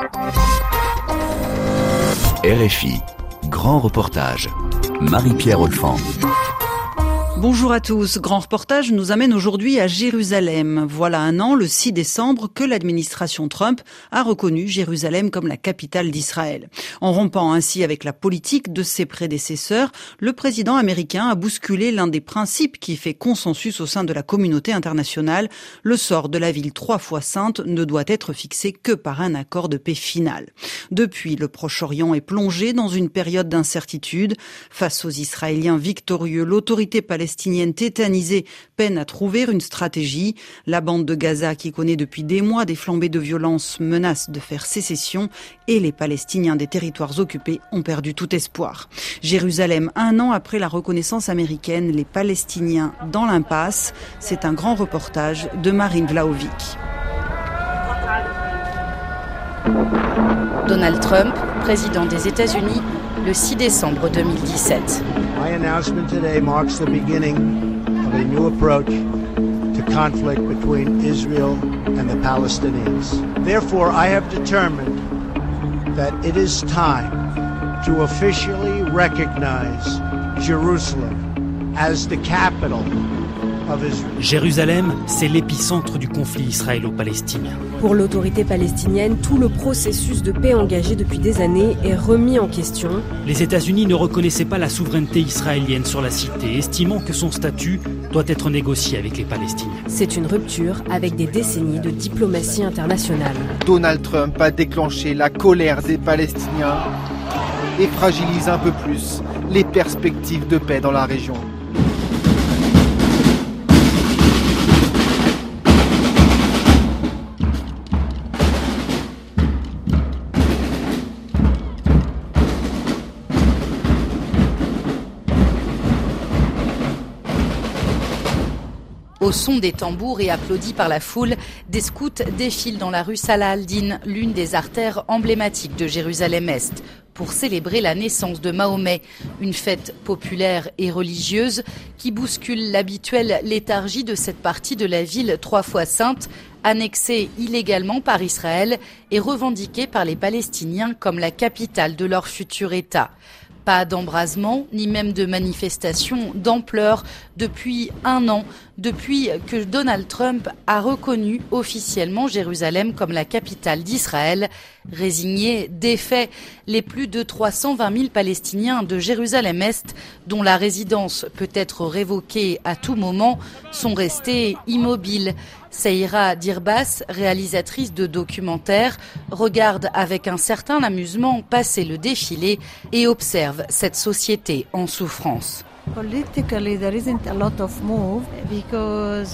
RFI, grand reportage. Marie-Pierre Olfan. Bonjour à tous. Grand reportage nous amène aujourd'hui à Jérusalem. Voilà un an, le 6 décembre, que l'administration Trump a reconnu Jérusalem comme la capitale d'Israël. En rompant ainsi avec la politique de ses prédécesseurs, le président américain a bousculé l'un des principes qui fait consensus au sein de la communauté internationale. Le sort de la ville 3 fois sainte ne doit être fixé que par un accord de paix final. Depuis, le Proche-Orient est plongé dans une période d'incertitude. Face aux Israéliens victorieux, l'autorité palestinienne tétanisée peine à trouver une stratégie. La bande de Gaza, qui connaît depuis des mois des flambées de violence, menace de faire sécession et les Palestiniens des territoires occupés ont perdu tout espoir. Jérusalem, un an après la reconnaissance américaine, les Palestiniens dans l'impasse. C'est un grand reportage de Marine Vlahovic. Donald Trump, président des États-Unis, le 6 décembre 2017. My announcement today marks the beginning of a new approach to conflict between Israel and the Palestinians. Therefore, I have determined that it is time to officially recognize Jerusalem as the capital of Israel. Jérusalem, c'est l'épicentre du conflit israélo-palestinien. Pour l'autorité palestinienne, tout le processus de paix engagé depuis des années est remis en question. Les États-Unis ne reconnaissaient pas la souveraineté israélienne sur la cité, estimant que son statut doit être négocié avec les Palestiniens. C'est une rupture avec des décennies de diplomatie internationale. Donald Trump a déclenché la colère des Palestiniens et fragilise un peu plus les perspectives de paix dans la région. Au son des tambours et applaudis par la foule, des scouts défilent dans la rue Salah al-Din, l'une des artères emblématiques de Jérusalem-Est, pour célébrer la naissance de Mahomet, une fête populaire et religieuse qui bouscule l'habituelle léthargie de cette partie de la ville 3 fois sainte, annexée illégalement par Israël et revendiquée par les Palestiniens comme la capitale de leur futur État. Pas d'embrasement, ni même de manifestation d'ampleur depuis un an, depuis que Donald Trump a reconnu officiellement Jérusalem comme la capitale d'Israël. Résignés, défaits, les plus de 320 000 Palestiniens de Jérusalem-Est, dont la résidence peut être révoquée à tout moment, sont restés immobiles. Seira Dirbas, réalisatrice de documentaires, regarde avec un certain amusement passer le défilé et observe cette société en souffrance. Politically, there isn't a lot of move because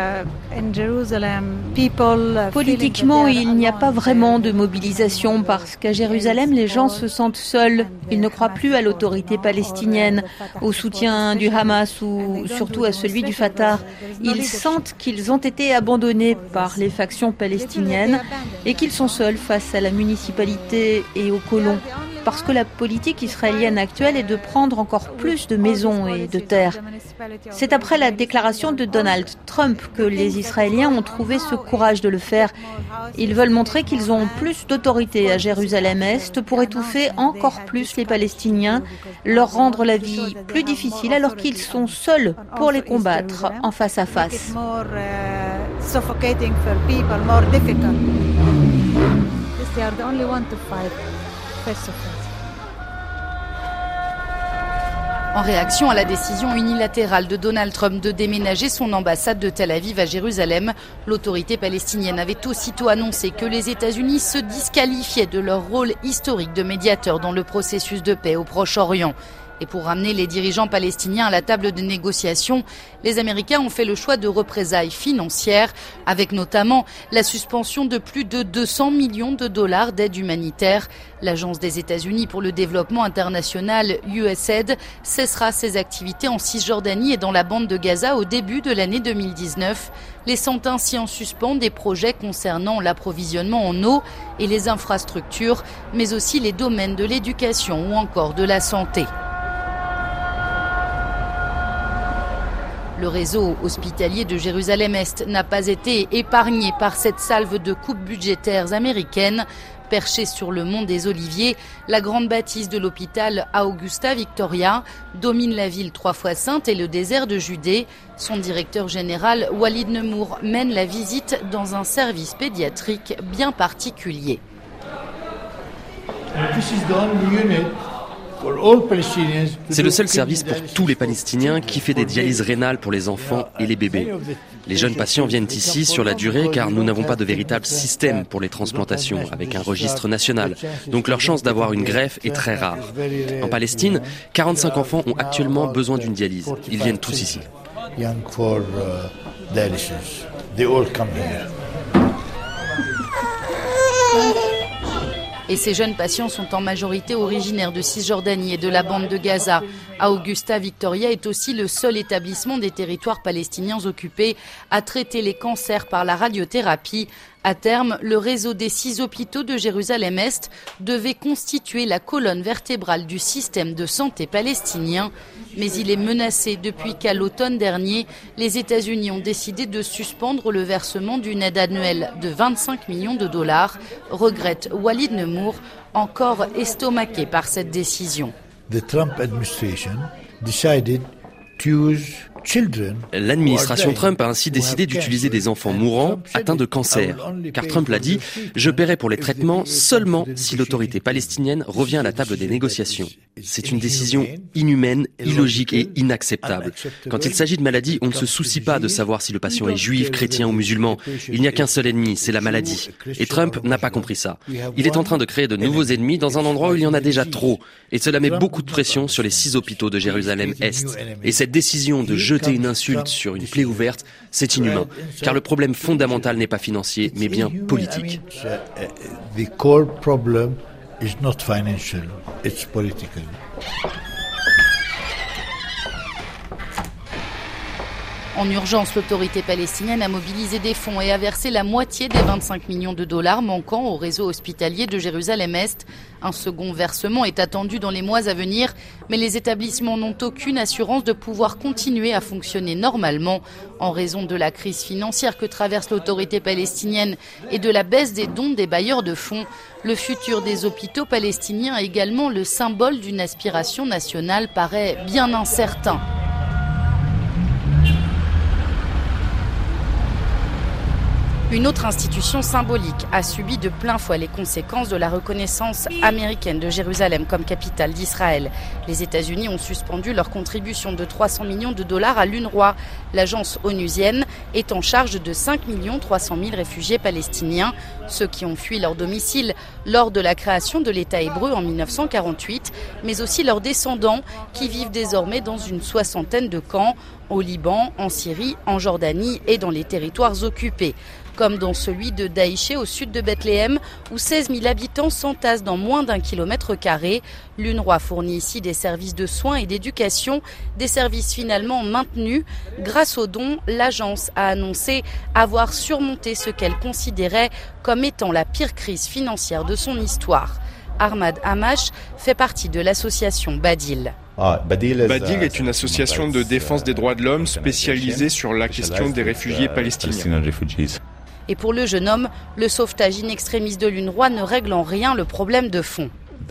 in Jerusalem, people Politiquement, il n'y a pas vraiment de mobilisation parce qu'à Jérusalem, les gens se sentent seuls. Ils ne croient plus à l'autorité palestinienne, au soutien du Hamas ou surtout à celui du Fatah. Ils sentent qu'ils ont été abandonnés par les factions palestiniennes et qu'ils sont seuls face à la municipalité et aux colons. Parce que la politique israélienne actuelle est de prendre encore plus de maisons et de terres. C'est après la déclaration de Donald Trump que les Israéliens ont trouvé ce courage de le faire. Ils veulent montrer qu'ils ont plus d'autorité à Jérusalem-Est pour étouffer encore plus les Palestiniens, leur rendre la vie plus difficile alors qu'ils sont seuls pour les combattre en face à face. En réaction à la décision unilatérale de Donald Trump de déménager son ambassade de Tel Aviv à Jérusalem, l'autorité palestinienne avait aussitôt annoncé que les États-Unis se disqualifiaient de leur rôle historique de médiateur dans le processus de paix au Proche-Orient. Et pour ramener les dirigeants palestiniens à la table de négociation, les Américains ont fait le choix de représailles financières, avec notamment la suspension de plus de 200 millions de dollars d'aide humanitaire. L'Agence des États-Unis pour le développement international, USAID, cessera ses activités en Cisjordanie et dans la bande de Gaza au début de l'année 2019, laissant ainsi en suspens des projets concernant l'approvisionnement en eau et les infrastructures, mais aussi les domaines de l'éducation ou encore de la santé. Le réseau hospitalier de Jérusalem-Est n'a pas été épargné par cette salve de coupes budgétaires américaines. Perchée sur le mont des Oliviers, la grande bâtisse de l'hôpital Augusta Victoria domine la ville 3 fois sainte et le désert de Judée. Son directeur général, Walid Nemour, mène la visite dans un service pédiatrique bien particulier. C'est le seul service pour tous les Palestiniens qui fait des dialyses rénales pour les enfants et les bébés. Les jeunes patients viennent ici sur la durée car nous n'avons pas de véritable système pour les transplantations avec un registre national. Donc leur chance d'avoir une greffe est très rare. En Palestine, 45 enfants ont actuellement besoin d'une dialyse. Ils viennent tous ici. Et ces jeunes patients sont en majorité originaires de Cisjordanie et de la bande de Gaza. Augusta Victoria est aussi le seul établissement des territoires palestiniens occupés à traiter les cancers par la radiothérapie. À terme, le réseau des 6 hôpitaux de Jérusalem-Est devait constituer la colonne vertébrale du système de santé palestinien. Mais il est menacé depuis qu'à l'automne dernier, les États-Unis ont décidé de suspendre le versement d'une aide annuelle de 25 millions de dollars, regrette Walid Nemour, encore estomaqué par cette décision. The Trump administration decided to use L'administration Trump a ainsi décidé d'utiliser des enfants mourants atteints de cancer. Car Trump l'a dit, je paierai pour les traitements seulement si l'autorité palestinienne revient à la table des négociations. C'est une décision inhumaine, illogique et inacceptable. Quand il s'agit de maladies, on ne se soucie pas de savoir si le patient est juif, chrétien ou musulman. Il n'y a qu'un seul ennemi, c'est la maladie. Et Trump n'a pas compris ça. Il est en train de créer de nouveaux ennemis dans un endroit où il y en a déjà trop. Et cela met beaucoup de pression sur les 6 hôpitaux de Jérusalem-Est. Et cette décision de jeter une insulte sur une plaie ouverte, c'est inhumain. Car le problème fondamental n'est pas financier, mais bien politique. The core problem is not financial, it's political. En urgence, l'autorité palestinienne a mobilisé des fonds et a versé la moitié des 25 millions de dollars manquants au réseau hospitalier de Jérusalem-Est. Un second versement est attendu dans les mois à venir, mais les établissements n'ont aucune assurance de pouvoir continuer à fonctionner normalement en raison de la crise financière que traverse l'autorité palestinienne et de la baisse des dons des bailleurs de fonds. Le futur des hôpitaux palestiniens, également le symbole d'une aspiration nationale, paraît bien incertain. Une autre institution symbolique a subi de plein fouet les conséquences de la reconnaissance américaine de Jérusalem comme capitale d'Israël. Les États-Unis ont suspendu leur contribution de 300 millions de dollars à l'UNRWA. L'agence onusienne est en charge de 5 300 000 réfugiés palestiniens, ceux qui ont fui leur domicile lors de la création de l'État hébreu en 1948, mais aussi leurs descendants qui vivent désormais dans une 60aine de camps au Liban, en Syrie, en Jordanie et dans les territoires occupés. Comme dans celui de Daïché au sud de Bethléem, où 16 000 habitants s'entassent dans moins d'1 km². L'UNRWA fournit ici des services de soins et d'éducation, des services finalement maintenus. Grâce aux dons, l'agence a annoncé avoir surmonté ce qu'elle considérait comme étant la pire crise financière de son histoire. Ahmad Hamash fait partie de l'association Badil. Badil est une association de défense des droits de l'homme spécialisée sur la question des réfugiés palestiniens. Et pour le jeune homme, le sauvetage in extremis de l'UNRWA ne règle en rien le problème de fond.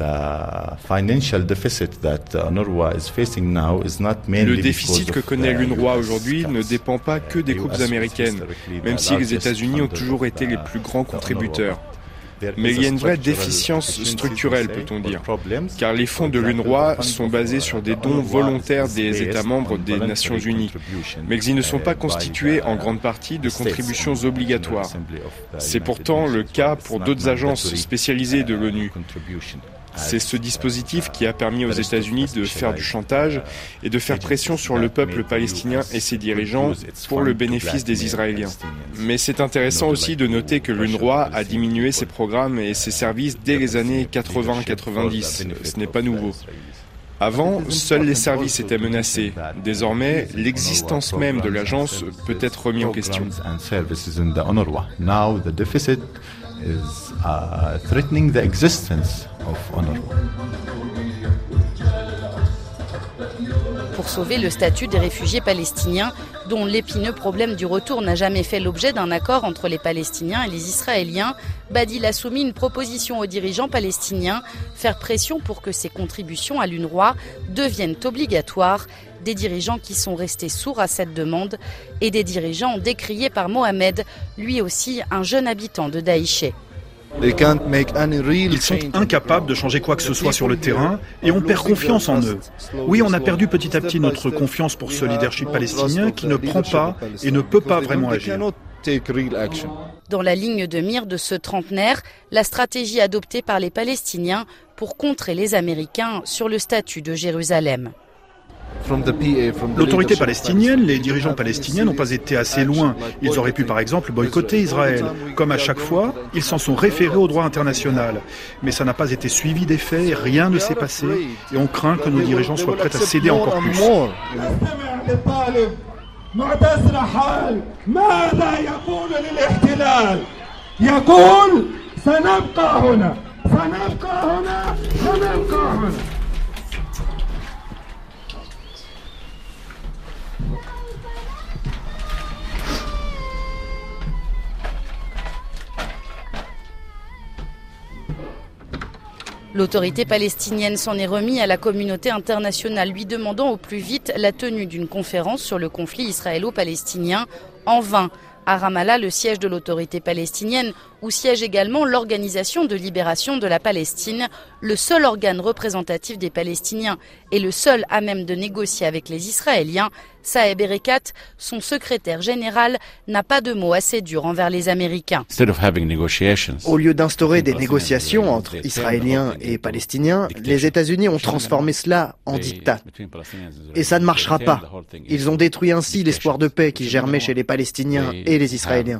Le déficit que connaît l'UNRWA aujourd'hui ne dépend pas que des coupes américaines, même si les États-Unis ont toujours été les plus grands contributeurs. Mais il y a une vraie déficience structurelle, peut-on dire, car les fonds de l'UNRWA sont basés sur des dons volontaires des États membres des Nations Unies, mais ils ne sont pas constitués en grande partie de contributions obligatoires. C'est pourtant le cas pour d'autres agences spécialisées de l'ONU. C'est ce dispositif qui a permis aux États-Unis de faire du chantage et de faire pression sur le peuple palestinien et ses dirigeants pour le bénéfice des Israéliens. Mais c'est intéressant aussi de noter que l'UNRWA a diminué ses programmes et ses services dès les années 80-90. Ce n'est pas nouveau. Avant, seuls les services étaient menacés. Désormais, l'existence même de l'agence peut être remise en question. Threatening the existence of UNRWA. Pour sauver le statut des réfugiés palestiniens, dont l'épineux problème du retour n'a jamais fait l'objet d'un accord entre les Palestiniens et les Israéliens, Badil a soumis une proposition aux dirigeants palestiniens, faire pression pour que ces contributions à l'UNRWA deviennent obligatoires. Des dirigeants qui sont restés sourds à cette demande et des dirigeants décriés par Mohamed, lui aussi un jeune habitant de Daïché. Ils sont incapables de changer quoi que ce soit sur le terrain et on perd confiance en eux. Oui, on a perdu petit à petit notre confiance pour ce leadership palestinien qui ne prend pas et ne peut pas vraiment agir. Dans la ligne de mire de ce trentenaire, la stratégie adoptée par les Palestiniens pour contrer les Américains sur le statut de Jérusalem. L'autorité palestinienne, les dirigeants palestiniens n'ont pas été assez loin. Ils auraient pu par exemple boycotter Israël. Comme à chaque fois, ils s'en sont référés au droit international. Mais ça n'a pas été suivi des faits, rien ne s'est passé et on craint que nos dirigeants soient prêts à céder encore plus. L'autorité palestinienne s'en est remis à la communauté internationale, lui demandant au plus vite la tenue d'une conférence sur le conflit israélo-palestinien. En vain. À Ramallah, le siège de l'autorité palestinienne, où siège également l'Organisation de libération de la Palestine, le seul organe représentatif des Palestiniens et le seul à même de négocier avec les Israéliens, Saeb Erekat, son secrétaire général, n'a pas de mots assez durs envers les Américains. Au lieu d'instaurer des négociations entre Israéliens et Palestiniens, les États-Unis ont transformé cela en diktat. Et ça ne marchera pas. Ils ont détruit ainsi l'espoir de paix qui germait chez les Palestiniens et les Israéliens.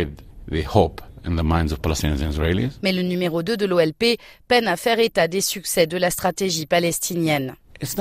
Mais le numéro 2 de l'OLP peine à faire état des succès de la stratégie palestinienne.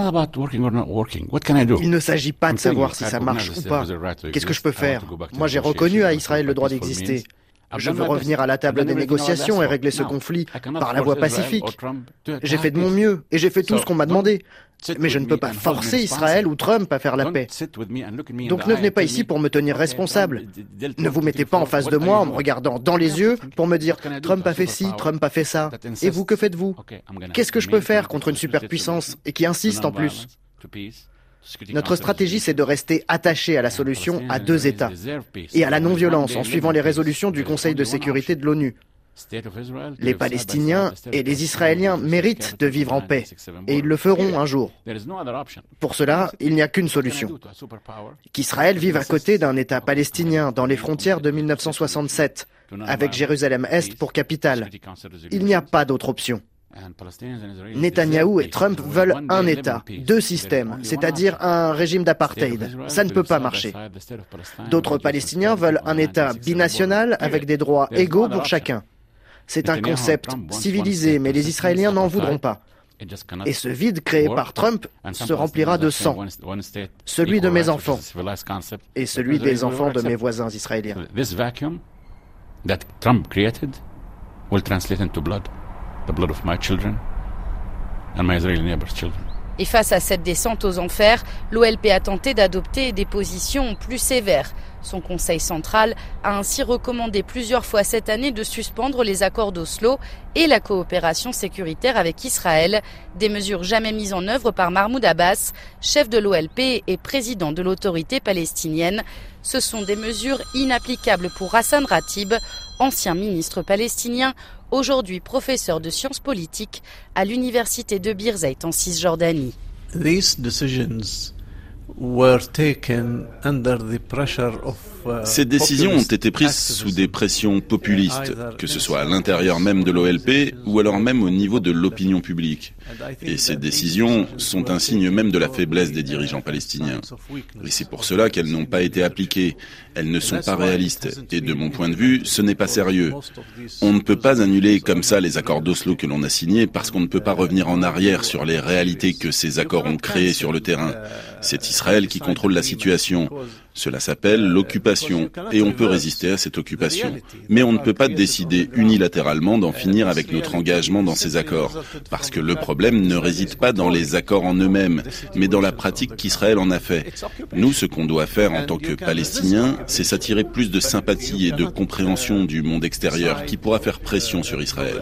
Il ne s'agit pas de savoir si ça marche ou pas. Qu'est-ce que je peux faire? Moi, j'ai reconnu à Israël le droit d'exister. Je veux revenir à la table des négociations et régler ce conflit par la voie pacifique. J'ai fait de mon mieux et j'ai fait tout ce qu'on m'a demandé. Mais je ne peux pas forcer Israël ou Trump à faire la paix. Donc ne venez pas ici pour me tenir responsable. Ne vous mettez pas en face de moi en me regardant dans les yeux pour me dire « Trump a fait ci, Trump a fait ça ». Et vous, que faites-vous? Qu'est-ce que je peux faire contre une superpuissance et qui insiste en plus? Notre stratégie, c'est de rester attaché à la solution à deux États et à la non-violence en suivant les résolutions du Conseil de sécurité de l'ONU. Les Palestiniens et les Israéliens méritent de vivre en paix, et ils le feront un jour. Pour cela, il n'y a qu'une solution. Qu'Israël vive à côté d'un État palestinien dans les frontières de 1967, avec Jérusalem-Est pour capitale. Il n'y a pas d'autre option. Netanyahou et Trump veulent un État, deux systèmes, c'est-à-dire un régime d'apartheid. Ça ne peut pas marcher. D'autres Palestiniens veulent un État binational avec des droits égaux pour chacun. C'est un concept civilisé, mais les Israéliens n'en voudront pas. Et ce vide créé par Trump se remplira de sang, celui de mes enfants et celui des enfants de mes voisins israéliens. The blood of my children and my Israeli neighbors' children. Et face à cette descente aux enfers, l'OLP a tenté d'adopter des positions plus sévères. Son conseil central a ainsi recommandé plusieurs fois cette année de suspendre les accords d'Oslo et la coopération sécuritaire avec Israël, des mesures jamais mises en œuvre par Mahmoud Abbas, chef de l'OLP et président de l'autorité palestinienne. Ce sont des mesures inapplicables pour Hassan Ratib, ancien ministre palestinien, aujourd'hui professeur de sciences politiques à l'université de Birzeit en Cisjordanie. Ces décisions ont été prises sous des pressions populistes, que ce soit à l'intérieur même de l'OLP ou alors même au niveau de l'opinion publique. Et ces décisions sont un signe même de la faiblesse des dirigeants palestiniens. Et c'est pour cela qu'elles n'ont pas été appliquées. Elles ne sont pas réalistes. Et de mon point de vue, ce n'est pas sérieux. On ne peut pas annuler comme ça les accords d'Oslo que l'on a signés parce qu'on ne peut pas revenir en arrière sur les réalités que ces accords ont créées sur le terrain. C'est Israël qui contrôle la situation. Cela s'appelle l'occupation et on peut résister à cette occupation. Mais on ne peut pas décider unilatéralement d'en finir avec notre engagement dans ces accords. Parce que le problème ne réside pas dans les accords en eux-mêmes, mais dans la pratique qu'Israël en a fait. Nous, ce qu'on doit faire en tant que Palestiniens, c'est s'attirer plus de sympathie et de compréhension du monde extérieur qui pourra faire pression sur Israël.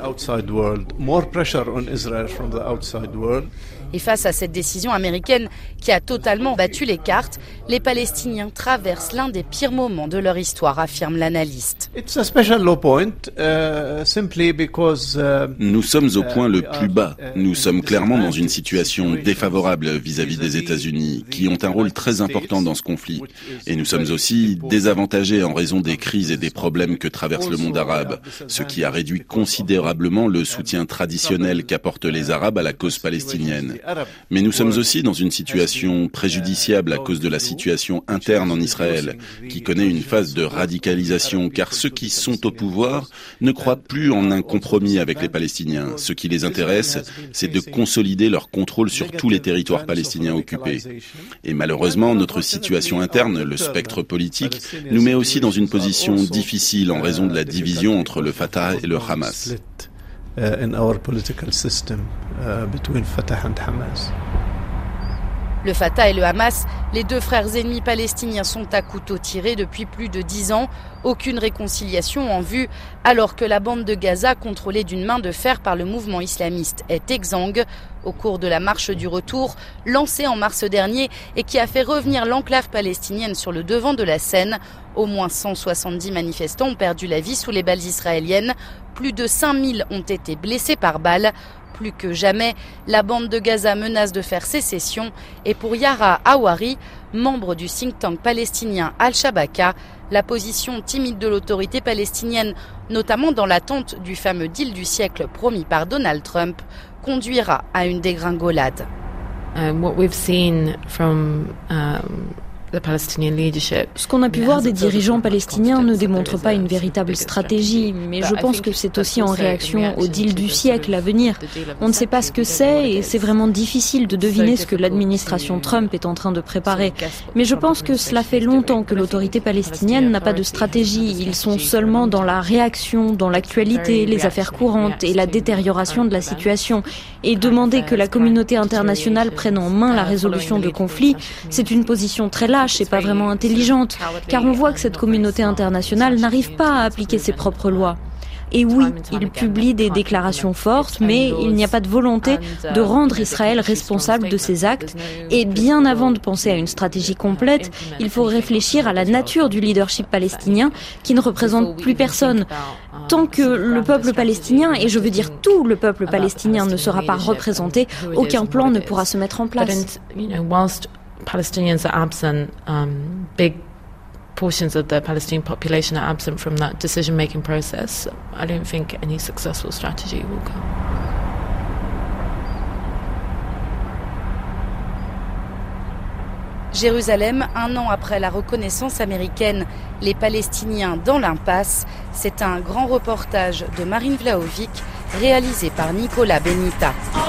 Et face à cette décision américaine qui a totalement battu les cartes, les Palestiniens traversent l'un des pires moments de leur histoire, affirme l'analyste. Nous sommes au point le plus bas. Nous sommes clairement dans une situation défavorable vis-à-vis des États-Unis, qui ont un rôle très important dans ce conflit. Et nous sommes aussi désavantagés en raison des crises et des problèmes que traverse le monde arabe, ce qui a réduit considérablement le soutien traditionnel qu'apportent les Arabes à la cause palestinienne. Mais nous sommes aussi dans une situation préjudiciable à cause de la situation interne en Israël, qui connaît une phase de radicalisation, car ceux qui sont au pouvoir ne croient plus en un compromis avec les Palestiniens. Ce qui les intéresse, c'est de consolider leur contrôle sur tous les territoires palestiniens occupés. Et malheureusement, notre situation interne, le spectre politique, nous met aussi dans une position difficile en raison de la division entre le Fatah et le Hamas. Le Fatah et le Hamas, les deux frères ennemis palestiniens, sont à couteau tiré depuis plus de 10 ans. Aucune réconciliation en vue, alors que la bande de Gaza, contrôlée d'une main de fer par le mouvement islamiste, est exsangue. Au cours de la marche du retour, lancée en mars dernier et qui a fait revenir l'enclave palestinienne sur le devant de la scène, au moins 170 manifestants ont perdu la vie sous les balles israéliennes. Plus de 5000 ont été blessés par balles. Plus que jamais, la bande de Gaza menace de faire sécession. Et pour Yara Awari, membre du think tank palestinien Al-Shabaka, la position timide de l'autorité palestinienne, notamment dans l'attente du fameux deal du siècle promis par Donald Trump, conduira à une dégringolade. What we've seen from Ce qu'on a pu voir des dirigeants palestiniens ne démontre pas une véritable stratégie, mais je pense que c'est aussi en réaction au deal du siècle à venir. On ne sait pas ce que c'est et c'est vraiment difficile de deviner ce que l'administration Trump est en train de préparer. Mais je pense que cela fait longtemps que l'autorité palestinienne n'a pas de stratégie. Ils sont seulement dans la réaction, dans l'actualité, les affaires courantes et la détérioration de la situation. Et demander que la communauté internationale prenne en main la résolution de conflits, c'est une position très lâche et pas vraiment intelligente, car on voit que cette communauté internationale n'arrive pas à appliquer ses propres lois. Et oui, il publie des déclarations fortes, mais il n'y a pas de volonté de rendre Israël responsable de ses actes. Et bien avant de penser à une stratégie complète, il faut réfléchir à la nature du leadership palestinien qui ne représente plus personne. Tant que le peuple palestinien, et je veux dire tout le peuple palestinien, ne sera pas représenté, aucun plan ne pourra se mettre en place. Palestinians are absent, big portions of the Palestinian population are absent from that decision-making process. I don't think any successful strategy will come. Jérusalem, 1 an après la reconnaissance américaine, les Palestiniens dans l'impasse. C'est un grand reportage de Marine Vlahovic, réalisé par Nicolas Benita.